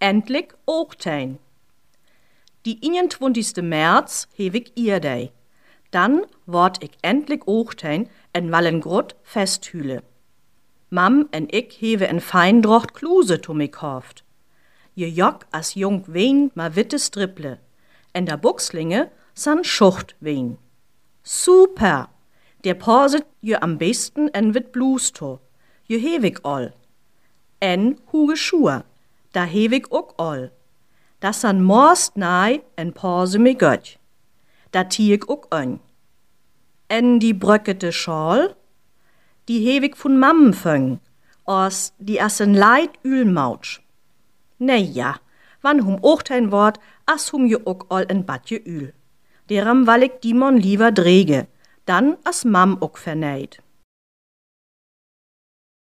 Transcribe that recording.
endlich Oogtijn. Die 21. März heb ik Ierdei. Dann word ik endlich Oogtijn en Wallengrot festhüle. Mam en ik hewe en Feindrocht Kluse to mich hoft. Je jok as jong ween ma witte striple. En da Buchslinge san Schucht ween. Super! Der pauset je am besten en wit Blues to. Je hewig all. En huge Schuhe. Da hewig ook all. Das san morst naai en pause me götch. Da tie ik ook an. En die bröckete Schal, die hewig von Mammen föng, os die assen leid Ülmautsch. Nee ja, wann hum Oogtijn wort, as hum je ook all en badje Ül. Deram wall ik die mon lieber drege, dann as Mam ook verneit.